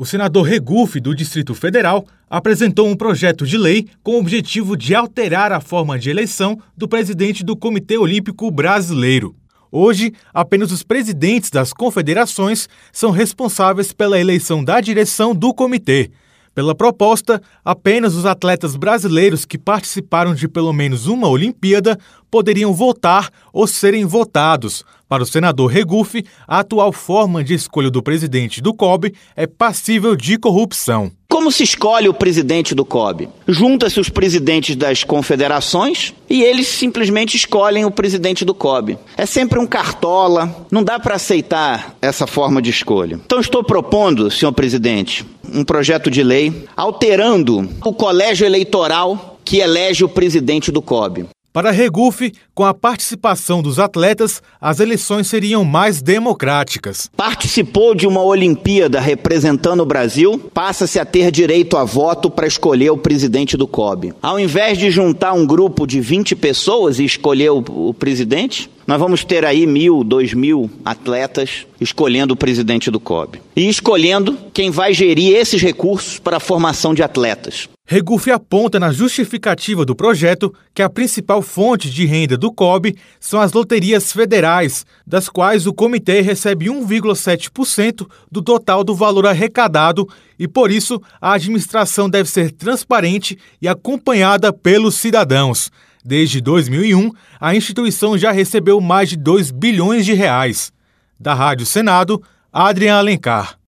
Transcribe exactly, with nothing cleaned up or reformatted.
O senador Regufe, do Distrito Federal, apresentou um projeto de lei com o objetivo de alterar a forma de eleição do presidente do Comitê Olímpico Brasileiro. Hoje, apenas os presidentes das confederações são responsáveis pela eleição da direção do comitê. Pela proposta, apenas os atletas brasileiros que participaram de pelo menos uma Olimpíada poderiam votar ou serem votados. Para o senador Regufe, a atual forma de escolha do presidente do C O B é passível de corrupção. Como se escolhe o presidente do C O B? Junta-se os presidentes das confederações e eles simplesmente escolhem o presidente do C O B. É sempre um cartola, não dá para aceitar essa forma de escolha. Então estou propondo, senhor presidente, um projeto de lei alterando o colégio eleitoral que elege o presidente do C O B. Para Regufe, com a participação dos atletas, as eleições seriam mais democráticas. Participou de uma Olimpíada representando o Brasil, passa-se a ter direito a voto para escolher o presidente do C O B. Ao invés de juntar um grupo de vinte pessoas e escolher o, o presidente, nós vamos ter aí mil, dois mil atletas escolhendo o presidente do C O B. E escolhendo quem vai gerir esses recursos para a formação de atletas. Regufe aponta na justificativa do projeto que a principal fonte de renda do C O B são as loterias federais, das quais o comitê recebe um vírgula sete por cento do total do valor arrecadado e, por isso, a administração deve ser transparente e acompanhada pelos cidadãos. Desde dois mil e um, a instituição já recebeu mais de dois bilhões de reais. Da Rádio Senado, Adrian Alencar.